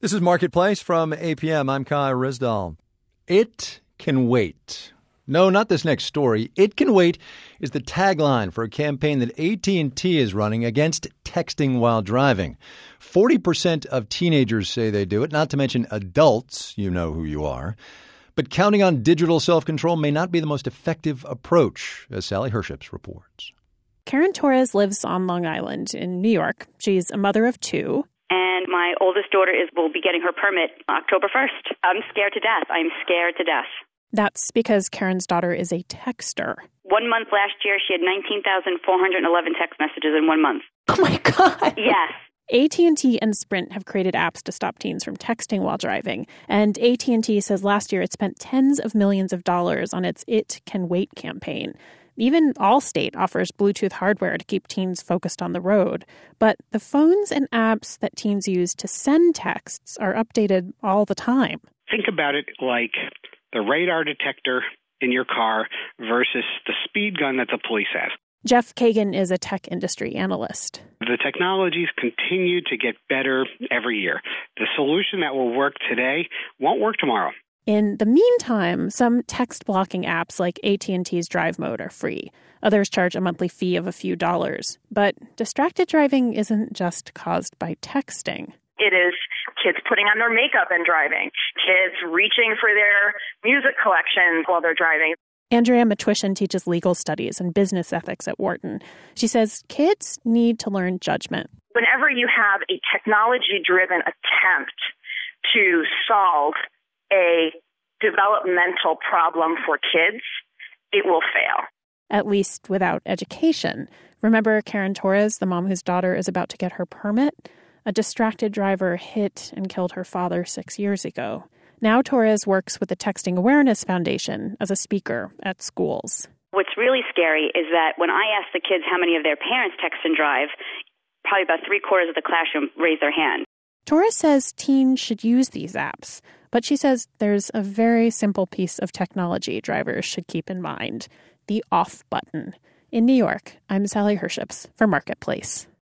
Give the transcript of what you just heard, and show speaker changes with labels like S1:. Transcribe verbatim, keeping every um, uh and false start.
S1: This is Marketplace from A P M. I'm Kai Rizdal. It can wait. No, not this next story. It can wait is the tagline for a campaign that A T and T is running against texting while driving. forty percent of teenagers say they do it, not to mention adults. You know who you are. But counting on digital self-control may not be the most effective approach, as Sally Herships reports.
S2: Karen Torres lives on Long Island in New York. She's a mother of two.
S3: And my oldest daughter is will be getting her permit October first. I'm scared to death. I'm scared to death.
S2: That's because Karen's daughter is a texter.
S3: One month last year, she had nineteen thousand four hundred eleven text messages in one month.
S2: Oh, my God.
S3: Yes.
S2: A T and T and Sprint have created apps to stop teens from texting while driving. And A T and T says last year it spent tens of millions of dollars on its It Can Wait campaign. Even Allstate offers Bluetooth hardware to keep teens focused on the road. But the phones and apps that teens use to send texts are updated all the time.
S4: Think about it like the radar detector in your car versus the speed gun that the police have.
S2: Jeff Kagan is a tech industry analyst.
S4: The technologies continue to get better every year. The solution that will work today won't work tomorrow.
S2: In the meantime, some text blocking apps like A T and T's Drive Mode are free. Others charge a monthly fee of a few dollars. But distracted driving isn't just caused by texting.
S5: It is kids putting on their makeup and driving, kids reaching for their music collections while they're driving.
S2: Andrea Matwishin teaches legal studies and business ethics at Wharton. She says kids need to learn judgment.
S5: Whenever you have a technology-driven attempt to solve a developmental problem for kids, it will fail.
S2: At least without education. Remember Karen Torres, the mom whose daughter is about to get her permit? A distracted driver hit and killed her father six years ago. Now Torres works with the Texting Awareness Foundation as a speaker at schools.
S3: What's really scary is that when I ask the kids how many of their parents text and drive, probably about three quarters of the classroom raise their hand.
S2: Torres says teens should use these apps, but she says there's a very simple piece of technology drivers should keep in mind: the off button. In New York, I'm Sally Herships for Marketplace.